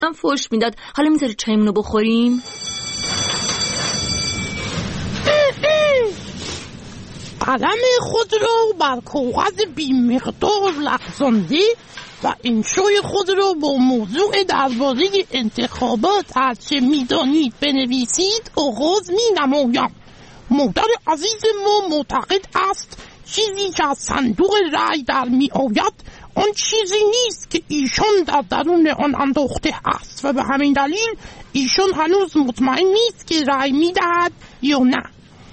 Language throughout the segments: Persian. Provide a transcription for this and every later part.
هم فحش میداد. حالا میذاری چایمونو بخوریم؟ قلم خود را بر کاغذ بی‌مقدار لغزانده و انشای خود را با موضوع درباره انتخابات هرچه میدانید بنویسید آغاز می‌نمایم. مادر عزیز ما معتقد است چیزی که از صندوق رأی در می‌آید آن چیزی نیست که ایشان در درون آن انداخته است و به همین دلیل ایشان هنوز مطمئن نیست که رأی می‌دهد یا نه.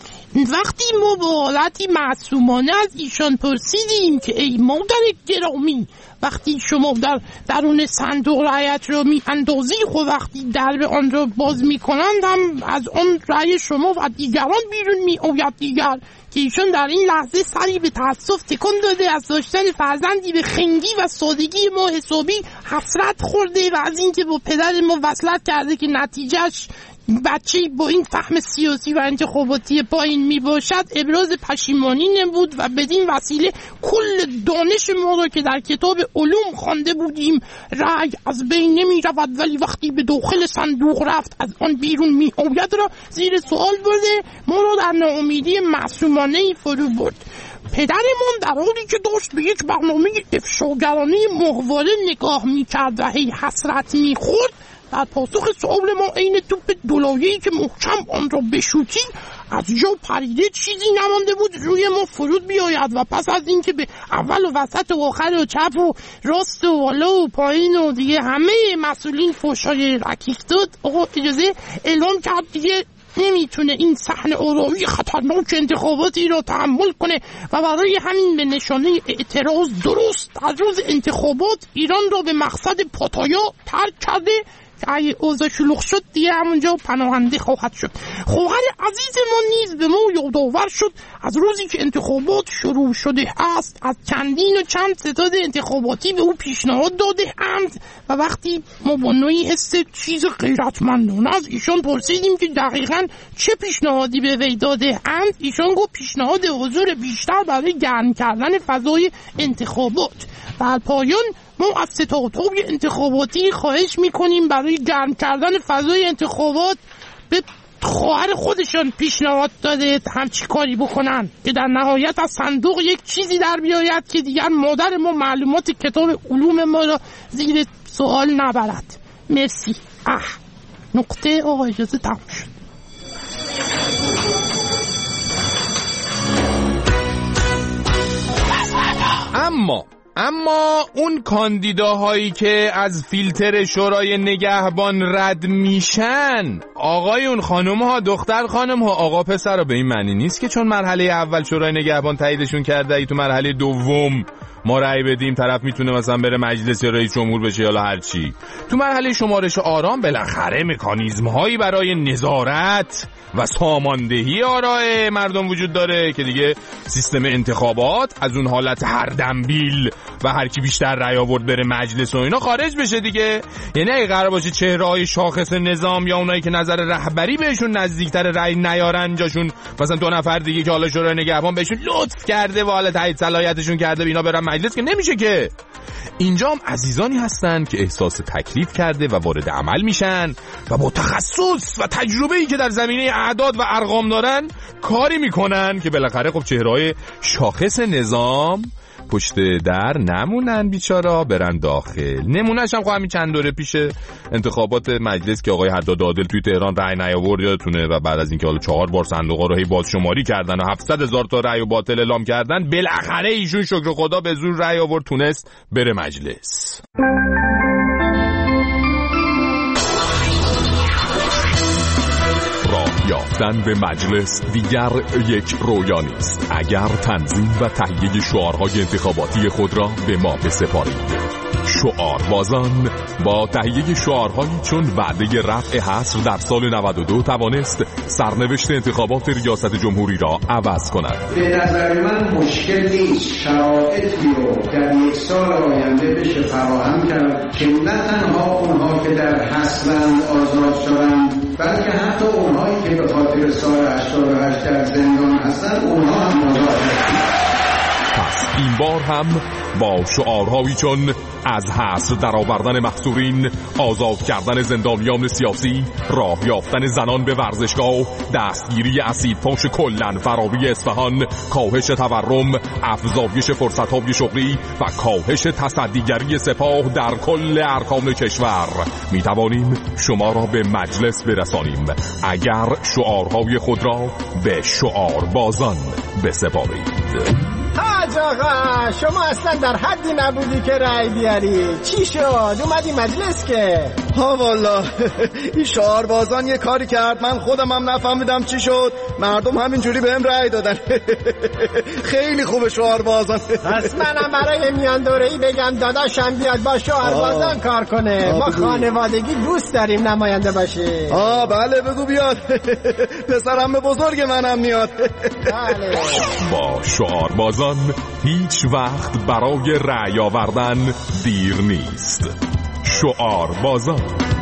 وقتی ما با حالتی معصومانه از ایشان پرسیدیم که ای مادر گرامی، وقتی شما در درون صندوق رأیت را می اندازی خود وقتی درب آن را باز می کنند هم از آن رأی شما و دیگران بیرون می آید دیگر، که ایشان در این لحظه سری به تأسف تکان داده از داشتن فرزندی به خنگی و سادگی ما حسابی حسرت خورده و از اینکه با پدر ما وصلت کرده که نتیجهش بچه با این فهم سیاسی و انتخاباتی پایین می باشد ابراز پشیمانی نمود و بدین وسیله کل دانش ما را که در کتاب علوم خوانده بودیم رأی از بین نمی رود ولی وقتی به داخل صندوق رفت از آن بیرون می آید را زیر سوال برده ما را در ناامیدی معصومانه فرو برد. پدرمان در حالی که داشت به یک برنامه افشاگرانه ماهواره نگاه می کرد و هی حسرت می خورد، در پاسخ سؤال ما عین توپ دولایه‌ای که محکم آن را بشوتی از جا پریده چیزی نمانده بود روی ما فرود بیاید و پس از اینکه به اول و وسط و آخر و چپ و راست و بالا و پایین و دیگه همه مسئولین فحشای رکیک داد، آقا اجازه اعلام کرد دیگه نمیتونه این صحنه آرامی خطرناک انتخاباتی را تحمل کنه و برای همین به نشانه اعتراض درست از روز انتخابات ایران را به مقصد پاتایا ترک کرده که اگه اوضاع شلوغ شد دیگه همونجا پناهنده خواهد شد. خواهر عزیز ما نیز به ما یادآور شد از روزی که انتخابات شروع شده است از چندین و چند ستاد انتخاباتی به او پیشنهاد داده اند و وقتی ما با نوعی حس چیز غیرتمندانه از ایشان پرسیدیم که دقیقاً چه پیشنهادی به وی داده اند، ایشان گفت پیشنهاد حضور بیشتر برای گرم کردن فضای انتخابات. در پایان ما از ستادهای انتخاباتی خواهش میکنیم برای گرم کردن فضای انتخابات به خواهر خودشان پیشنهاد داده همچی کاری بکنن که در نهایت از صندوق یک چیزی در بیاید که دیگر مادر ما معلومات کتاب علوم ما را زیر سوال نبرد. مرسی. نقطه آقا اجازه تمام شد. اما اون کاندیداهایی که از فیلتر شورای نگهبان رد میشن، آقایون خانم ها دختر خانم ها آقا پسر ها، به این معنی نیست که چون مرحله اول شورای نگهبان تاییدشون کرده ای تو مرحله دوم ما رأی بدیم طرف میتونه مثلا بره مجلس یا رئیس جمهور بشه یا هر چی. تو مرحله شمارش آرام بالاخره مکانیزم هایی برای نظارت و ساماندهی آراء مردم وجود داره که دیگه سیستم انتخابات از اون حالت هر دنبیل و هر کی بیشتر رأی آورد بره مجلس و اینا خارج بشه دیگه. یعنی اگه قرار باشه چهره‌های شاخص نظام یا اونایی که نظر رهبری بهشون نزدیکتر رأی نیارن جاشون مثلا دو نفر دیگه که حالا شورای نگهبان بهشون لطف کرده و حالا تایید صلاحیتشون کرده اینا برن مجلس که نمیشه که. اینجا هم عزیزانی هستن که احساس تکلیف کرده و وارد عمل میشن و با تخصص و تجربه‌ای که در زمینه اعداد و ارقام دارن کاری میکنن که بالاخره خب چهره‌های شاخص نظام پشت در نمونن بیچارا، برن داخل. نمونهش هم خب همین چند دوره پیش انتخابات مجلس که آقای حداد عادل توی تهران رأی نیاورد یادتونه و بعد از اینکه حالا 4 بار صندوقا رو هی بازشماری کردن و 700,000 تا رأی باطل اعلام کردن، بالاخره ایشون شکر خدا به زور رأی آورد تونست بره مجلس. یافتن به مجلس دیگر یک رویا نیست اگر تنظیم و تهیه شعارهای انتخاباتی خود را به ما بسپارید. شعاربازان با تهیه شعارهایی چون وعده رفع حصر در سال 92 توانست سرنوشت انتخابات ریاست جمهوری را عوض کند. به نظر من مشکل نیست شرایطی رو در یک سال آینده بشه فراهم کرد که نه تنها اونها که در حصرند آزاد شدند بلکه حتی اونهایی که به خاطر سال 88 در زندان هستند اونها هم آزاد شدند. پس این بار هم با شعارهایی چون از حصر درآوردن محصورین، آزاد کردن زندانیان سیاسی، راه یافتن زنان به ورزشگاه، دستگیری اسیدفاش کلن فراری اصفهان، کاهش تورم، افزایش فرصت‌های شغلی و کاهش تصدیگری سپاه در کل ارکان کشور می توانیم شما را به مجلس برسانیم اگر شعارهای خود را به شعاربازان بسپارید. حاج آقا شما اصلا در حدی نبودی که رأی بیاری. چی شد؟ اومدی مجلس که؟ ها والا این شعاربازان یه کاری کرد من خودم هم نفهمیدم چی شد، مردم همینجوری بهم رأی دادن. خیلی خوبه شعاربازان. پس منم برای میان دوره‌ای بگم داداشم بیاد با شعاربازان کار کنه. ما خانوادگی دوست داریم نماینده باشی. بله بگو بیاد. پسرم بزرگ منم میاد. بله. با شعاربازان هیچ وقت برای رأی آوردن دیر نیست. شعاربازان.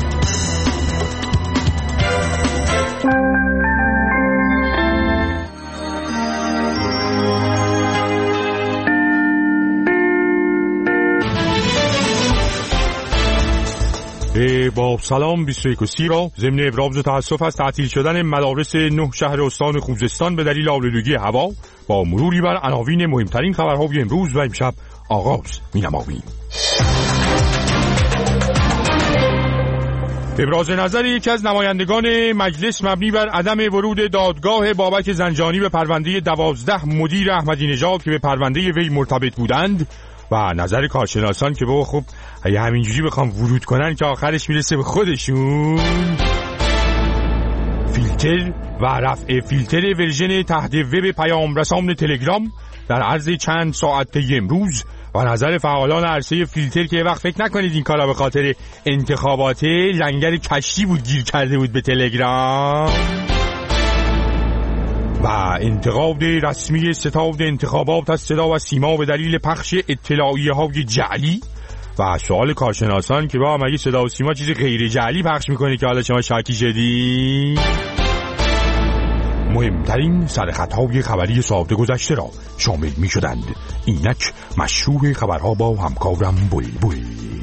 با سلام 21 را ضمن ابراز تأسف از تعطیل شدن مدارس 9 شهر استان خوزستان به دلیل آلودگی هوا با مروری بر عناوین مهمترین خبرهای امروز و امشب آغاز می‌نماییم. ابراز نظر یکی از نمایندگان مجلس مبنی بر عدم ورود دادگاه بابک زنجانی به پرونده 12 مدیر احمدی نژاد که به پرونده وی مرتبط بودند و نظر کارشناسان که بابا خب اگه همینجوری بخوام ورود کنن که آخرش میرسه به خودشون. فیلتر و رفع فیلتر ورژن تحت وب پیام رسان تلگرام در عرض چند ساعت طی امروز و نظر فعالان عرصه فیلتر که وقت فکر نکنید این کارا به خاطر انتخابات لنگر کشتی بود گیر کرده بود به تلگرام. و انتقاد رسمی ستاد انتخابات از صدا و سیما به دلیل پخش اطلاعیه‌های جعلی و سوال کارشناسان که با مگه صدا و سیما چیزی غیر جعلی پخش میکنه که حالا شما شاکی شدی. مهمترین سرخطهای خبری ساعت گذشته را شامل می شدند. اینک مشروع خبرها با همکارم بلبل.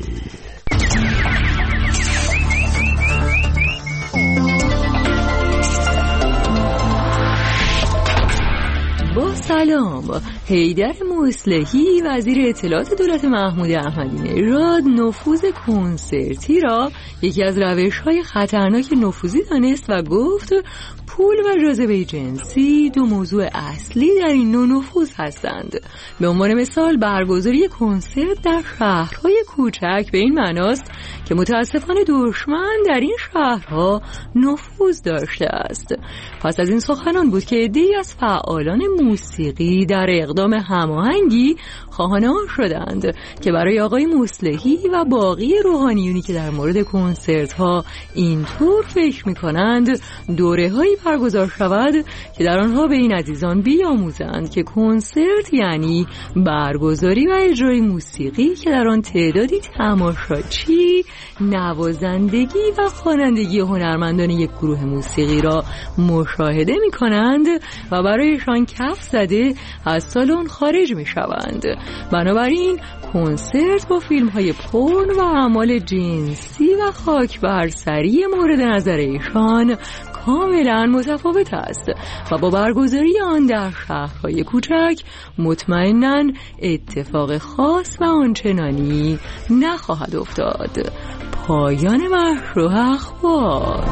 با سلام. حیدر مصلحی وزیر اطلاعات دولت محمود احمدی نژاد نفوذ کنسرتی را یکی از روش‌های خطرناک نفوذی دانست و گفت پول و جاذبه جنسی دو موضوع اصلی در این نوع نفوذ هستند. به عنوان مثال برگزاری کنسرت در شهرهای کوچک به این معناست که متاسفانه دشمن در این شهرها نفوذ داشته است. پس از این سخنان بود که عده‌ای از فعالان موسیقی در اقدام هماهنگی خواهان آن شدند که برای آقای مصلحی و باقی روحانیونی که در مورد کنسرت ها اینطور فکر می‌کنند دوره‌هایی برگزار شود که در آنها به این عزیزان بیاموزند که کنسرت یعنی برگزاری و اجرای موسیقی که در آن تعدادی تماشاچی نوازندگی و خوانندگی هنرمندان یک گروه موسیقی را مشاهده می‌کنند و برایشان کف زده از سالن خارج می‌شوند. بنابراین کنسرت با فیلم‌های پورن و اعمال جنسی و خاک بر سری مورد نظر ایشان کاملا متفاوت است و با برگزاری آن در شهرهای کوچک مطمئناً اتفاق خاص و آنچنانی نخواهد افتاد. پایان مشروع اخبار.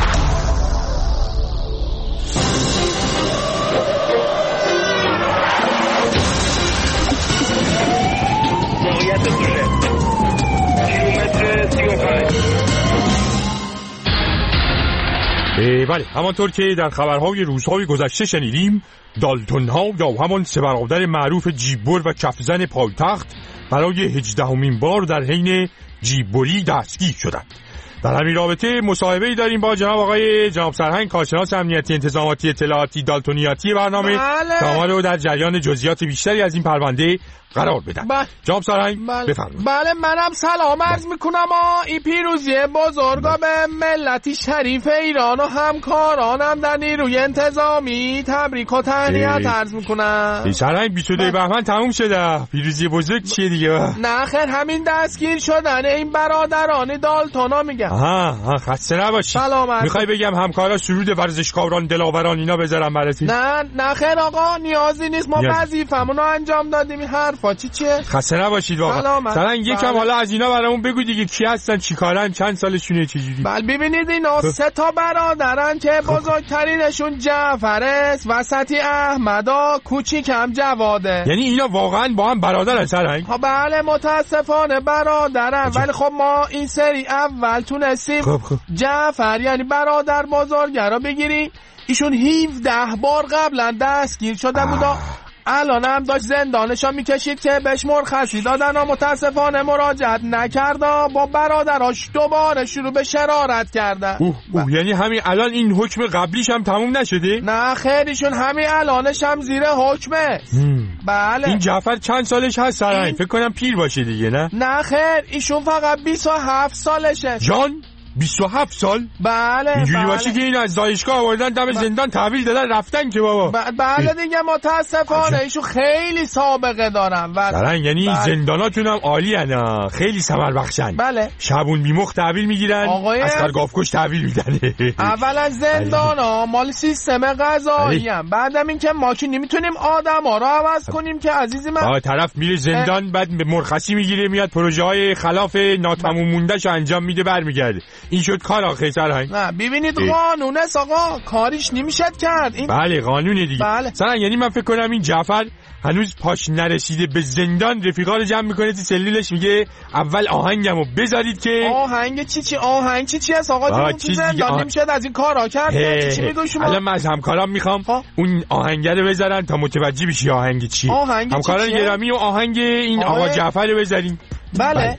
بله، همانطور که در خبرهای روزهای گذشته شنیدیم، دالتون ها یا همان سه برادر معروف جیببر و کفزن پایتخت برای 18مین بار در حین جیببری دستگیر شدند. در همین رابطه مصاحبه‌ای داریم با جناب سرهنگ کارشناس امنیتی انتظاماتی اطلاعاتی دالتونیاتی برنامه تا ما رو در جریان جزئیات بیشتری از این پرونده قرار بدن. جناب سرهنگ بفرمایید. بله منم سلام عرض میکنم. این پیروزی بزرگا به ملتی شریف ایران و همکارانم در نیروی انتظامی تبریک و تهنیت عرض میکنم. سرهنگ 22 بهمن تموم شده. پیروزی بزرگ چیه دیگه؟ نه خیر، همین دستگیر شدن این برادران دالتونا میگم. آها خسته نباشی. میخوای بگم همکارا سرود ورزشکاران دلاوران اینا بذارم برات؟ نه خیر آقا نیازی نیست، ما وظیفمون رو انجام دادیم. این حرفا چیه؟ خسته نباشید واقعا. سرنگ یکم حالا از اینا برامون بگو دیگه، کی هستن، چیکارن، چند سالشونه، چجوری؟ بله ببینید اینا 3 تا برادرن که بزرگترینشون جعفره، وسطی احمدا، کوچیکم جواده. یعنی اینا واقعا با هم برادرن سرنگ؟ ها بله متاسفانه برادرن، ولی خب ما این سری اول تونستیم جعفر یعنی برادر بزرگه رو بگیریم. ایشون 17 بار قبلا دستگیر شده بودا، الان هم داشت زندانشا میکشید که بهش مرخصی دادن و متاسفانه مراجعت نکرده، با برادراش دوباره شروع به شرارت کردن. یعنی همین الان این حکم قبلیش هم تموم نشده؟ نه خیرشون همین الانش هم زیر حکمه. بله. این جعفر چند سالش هست سرهنگ؟ فکر کنم پیر باشه دیگه. نه خیر ایشون فقط 27 سالشه. جان 27 سال؟ بله. اینجوری باشه که این از دانشگاه آوردن دم زندان تحویل دادن رفتن که بابا. بله دیگه متاسفانه ایشون خیلی سابقه دارن. سرنگ یعنی زنداناتون هم عالی هن، خیلی ثمر بخشن. بله. شبون بیمخ تحویل میگیرن، اسکر گاوکش تحویل میدن. اولا زندانا مال سیستم قضایی هم، بعدم این که ما که نمیتونیم آدما رو عوض کنیم که عزیزی من. طرف میره زندان بعد مرخصی میگیره میاد پروژه های خلاف ناتمام موندهشو انجام میده برمیگرده. این شد کار آخه سرهنگ. نه ببینید قانونه آقا کاریش نمیشد کرد این. بله قانونه دیگه. سرهنگ یعنی من فکر کنم این جعفر هنوز پاش نرسیده به زندان، رفیقا رو جمع میکنه تو سلولش میگه اول آهنگمو بذارید که آهنگ چی هست آقا؟ تو زندان نمیشد از این کارا کرد. چی میگی شما؟ الان من از همکارام میخوام اون آهنگ رو بذارن تا متوجه بشی آهنگ چی. همکاران گرامی و آهنگ این آقا جعفر رو بذارین. بله.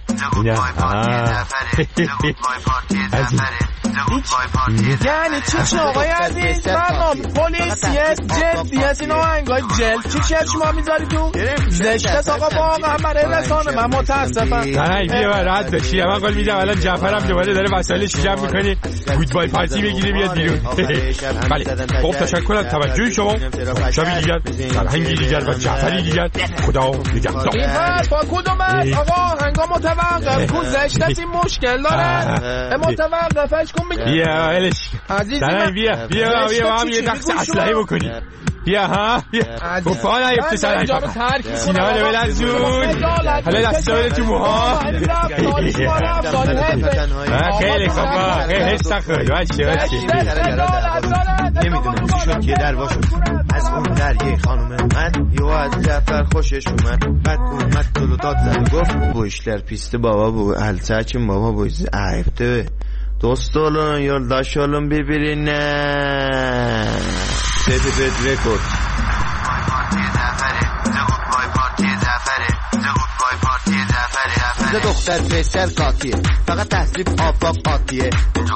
یعنی چی آقای عزیز؟ برنامه پلیسیه جدی هست این آهنگای جلد چی شما میذاری تو؟ زشت آقا واقعا برای رسانه من متاسفم. نه بیا رد بشی. من قول میدم الان جعفرم دوباره داره وسایلش جمع میکنه گودبای پارتی بگیره بیاد بیرون. بله خب تشکر از توجه شما. شبی دیگر فرهنگی دیگر و جعفری دیگر خدا نگهدار. این حرفا کدوم است آقا؟ هنگام متوقف کن زشت این مشکل داره. متوقفش کن بگیر. بیا ولش عزیزم. بیا با هم یه دست اسلحه بکنی. بیا گفت نیفته سرهنگ سینه ها رو بلرزون. حالا دستا بده تو موها. خیلی خوبا خیلی حس نخورد. نمیدونم چی شد که در باشد از اون در یه خانوم من یو از جعفر خوشش اومد. بعد اومد دلو داد زد گفت bu işler pisti baba bu Elçakin baba bu ayıptı. Dost olun, yoldaş olun birbirine. Sedibet rekord. دختر پسر قاطیه فقط تحصیب آفاق قاطیه.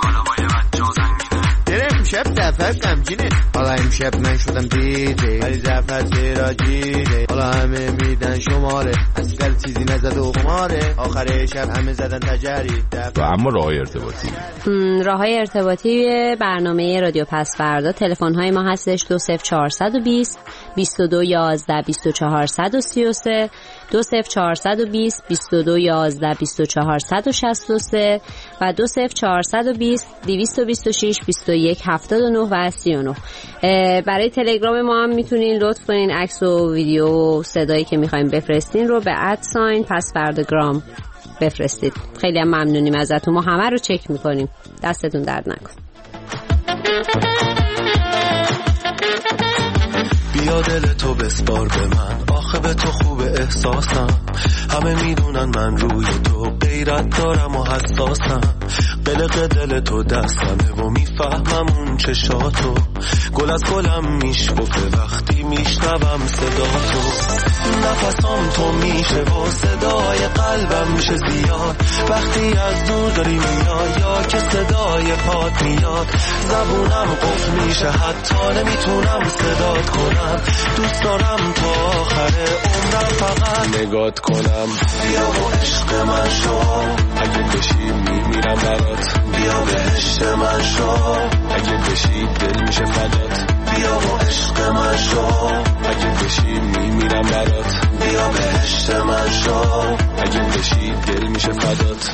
امشب زفر غمگینه حالا امشب من شدم دیجی ولی زفر چرا جیره حالا همه میدن شماره اصلا چیزی نزد و خماره آخر شب همه زدن تجری. و اما راههای ارتباطی برنامه رادیو پس فردا تلفن های ما هستش 20420 22 11 24 133 20420 22 11 24 163 و 20420 226 21 79 و 39. برای تلگرام ما هم میتونین لطف کنین عکس و ویدیو و صدایی که میخوایم بفرستین رو به @ پس فرداگرام بفرستید. خیلی هم ممنونیم ازتون. ما همه رو چک میکنیم. دستتون درد نکن. بیا دل تو بسپار به من آخه به تو خوب احساسم. همه میدونن من روی تو غیرت دارم و حساسم. قلق دل تو دستمه و میفهمم اون چشاتو. گل از گلم میشکفه وقتی میشنوم صدا تو. نفسام تو میشه و صدای قلبم میشه زیاد وقتی از دور داری میای یا که صدای پات میاد. زبونم قفل میشه حتی نمیتونم صدات کنم. دوست دارم تا آخر عمرم فقط نگات کنم. بیا و عشق من شو، اگه بشی میمیرم برات. بیا بهشت من شو، اگه بشی دل میشه فدات. بیا و عشق من شو، اگه بشی میمیرم برات. بیا بهشت من شو، اگه بشی دل میشه فدات.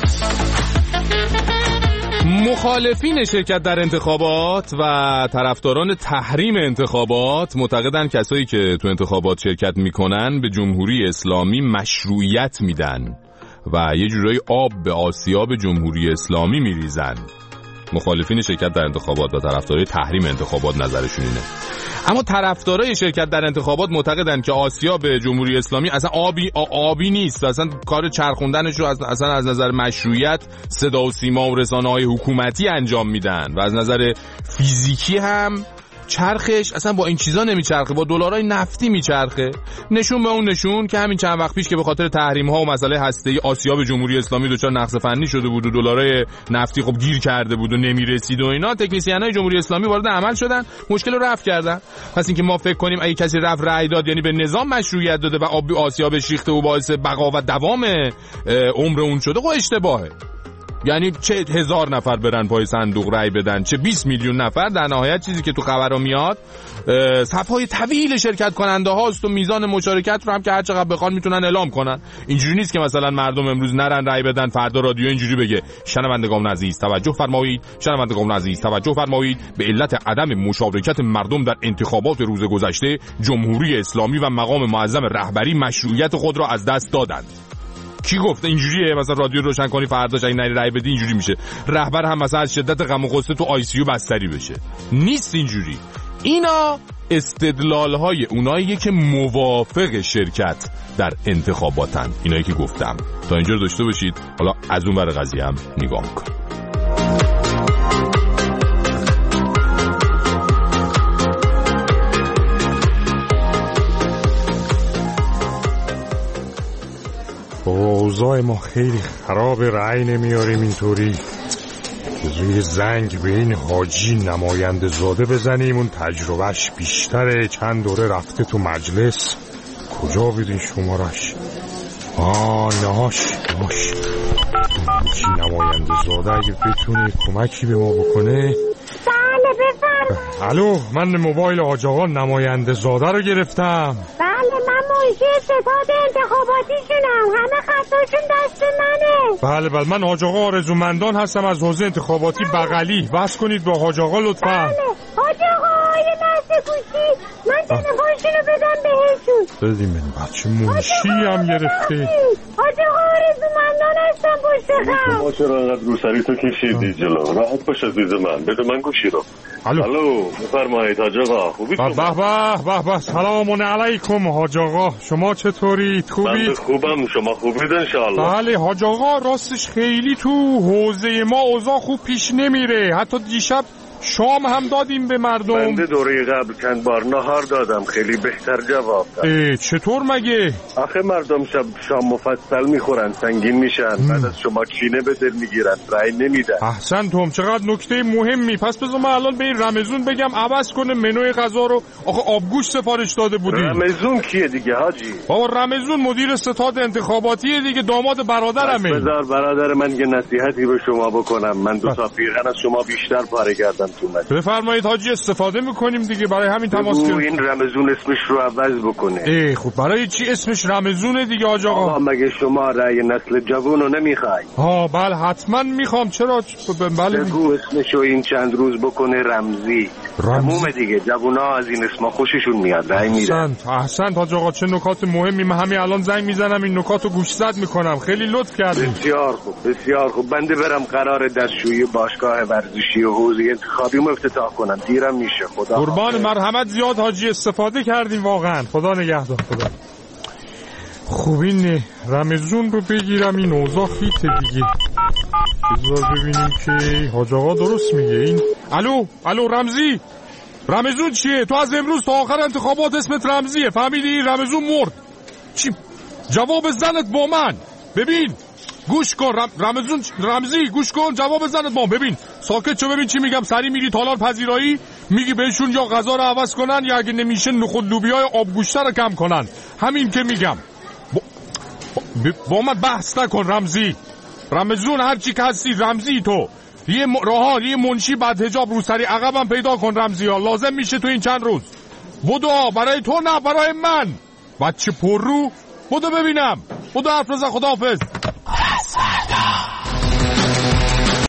مخالفین شرکت در انتخابات و طرفداران تحریم انتخابات معتقدن کسایی که تو انتخابات شرکت میکنن به جمهوری اسلامی مشروعیت میدن و یه جورایی آب به آسیاب جمهوری اسلامی میریزن. مخالفین شرکت در انتخابات و طرفدارای تحریم انتخابات نظرشون اینه. اما طرفدارای شرکت در انتخابات معتقدن که آسیاب جمهوری اسلامی اصلا آبی نیست، اصلا کار چرخوندنش رو اصلا از نظر مشروعیت صدا و سیما و رسانه‌های حکومتی انجام میدن و از نظر فیزیکی هم چرخش اصلا با این چیزا نمیچرخه، با دلارای نفتی میچرخه. نشون به اون نشون که همین چند وقت پیش که به خاطر تحریم ها و مسئله هسته‌ای آسیاب جمهوری اسلامی دچار نقص فنی شده بود و دلارای نفتی خب گیر کرده بود و نمیرسید و اینا، تکنسینای جمهوری اسلامی وارد عمل شدن، مشکل رو رفع کردن. پس اینکه ما فکر کنیم اگه کسی رفت رأی داد یعنی به نظام مشروعیت داده و آسیابش ریخته و باعث بقا و دوام عمر اون شده، خب اشتباهه. یعنی چه 1000 نفر برن پای صندوق رای بدن، چه 20 میلیون نفر، در نهایت چیزی که تو خبرها میاد صفهای طویل شرکت کننده هاست و میزان مشارکت رو هم که هر چقدر بخوان میتونن اعلام کنن. اینجوری نیست که مثلا مردم امروز نرن رای بدن فردا رادیو اینجوری بگه شنوندگان عزیز توجه فرمایید، شنوندگان عزیز توجه فرمایید، به علت عدم مشارکت مردم در انتخابات روز گذشته جمهوری اسلامی و مقام معظم رهبری مشروعیت خود را از دست دادند. کی گفته اینجوریه؟ مثلا رادیو روشن کنی فرداش اگه نری رای بدی اینجوری میشه، رهبر هم مثلا از شدت غم و غصه تو آی سی یو بستری بشه. نیست اینجوری. اینا استدلال‌های اوناییه که موافق شرکت در انتخاباتن، اینایی که گفتم. تا اینجا رو داشته باشید، حالا از اون ور قضیه هم نگاه می‌کنیم. اوضاع ما خیلی خراب، رأی نمیاریم اینطوری. روی زنگ به این حاجی نماینده زاده بزنیم، اون تجربهش بیشتره، چند دوره رفته تو مجلس. کجا بدین شمارش؟ اینهاش حاجی نماینده زاده اگه بتونه کمکی به ما بکنه. بله بفرمایید. الو، من موبایل حاج آقا نماینده زاده رو گرفتم. بله، من منشی ستاد انتخاباتیشونم، همه خطاشون دست منه. بله من حاج آقا آرزومندان هستم از حوزه انتخاباتی بغلی. بس کنید با حاج آقا لطفا. بله حاج آقا، یه لحظه گوشی، من تلفنشونو بدم بهشون. بدیم من بچه منشی هم گرفته. حاج آقا آرزومندان هستم پشت خط. شما چرا انقدر روسری تو کشیدی جلو؟ راحت باش عزیز من، بده من گوشی رو. الو بفرمایید حاج آقا، خوبید؟ به سلام علیکم حاج آقا، شما چطورید؟ خوبید؟ من خوبم، شما خوبید انشالله؟ بله حاج آقا، راستش خیلی تو حوزه ما اوضاع خوب پیش نمیره. حتی دیشب شام هم دادیم به مردم. بنده دوره قبل چند بار نهار دادم، خیلی بهتر جواب داد. چطور مگه؟ آخه مردم شام مفصل میخورن، سنگین میشن، بعد از شما کینه به دل میگیرن، رأی نمیدن. احسنتم، چقدر نکته مهمی. پس بذار من الان به این رمزون بگم عوض کنه منوی غذا رو. آخه آبگوش سفارش داده بودیم. رمزون کیه دیگه حاجی؟ بابا رمزون مدیر ستاد انتخاباتیه دیگه، داماد برادرمه. بذار برادر من یه نصیحتی به شما بکنم. من دو تا پیرهن از شما بیشتر پاره کردم. بفرمایید حاجی، استفاده میکنیم دیگه، برای همین تماس کردیم. این رمزون اسمش رو عوض بکنه. خب برای چی اسمش رمزونه دیگه حاج آقا؟ مگه شما رأی نسل جوون رو نمیخوای؟ بله حتما میخوام. چرا؟ بله بگو اسمشو این چند روز بکنه رمزی. تمومه دیگه، جوونا از این اسما خوششون میاد، رأی میدن. احسنت حاج آقا، چه نکات مهمی. من همین الان زنگ میزنم این نکاتو گوشزد میکنم. خیلی لطف کردین. بسیار خوب. بنده برم قرار دستشویی باشگاه ورزشی و حوزه انتخابی افتتاح کنم، دیرم میشه. خدا قربان مرحمت، زیاد حاجی استفاده کردیم واقعا. خدا نگهدار. خدا خوب. این رمزون رو بگیرم، این اوضاع خیته دیگه. بذار ببینیم که حاج آقا درست میگه. این الو رمزون چیه؟ تو از امروز تا آخر انتخابات اسمت رمزیه، فهمیدی؟ رمزون مرد. چی؟ جواب زنت با من. ببین گوش کن رمزی گوش کن، جواب بزنت ما. ببین ساکت شو، ببین چی میگم. سری میری تالار پذیرایی، میگی بهشون یا غذا رو عوض کنن یا اگه نمیشه نخود لوبیای آبگوشته رو کم کنن. همین که میگم. با من بحث نکن رمزون، هر چی که هستی رمزی. تو یه یه منشی بعد حجاب رو سری عقبم پیدا کن رمزی ها، لازم میشه تو این چند روز. بدو، برای تو نه برای من. بچه پر رو بدو ببینم، بدو حرف بزن. خداحافظ.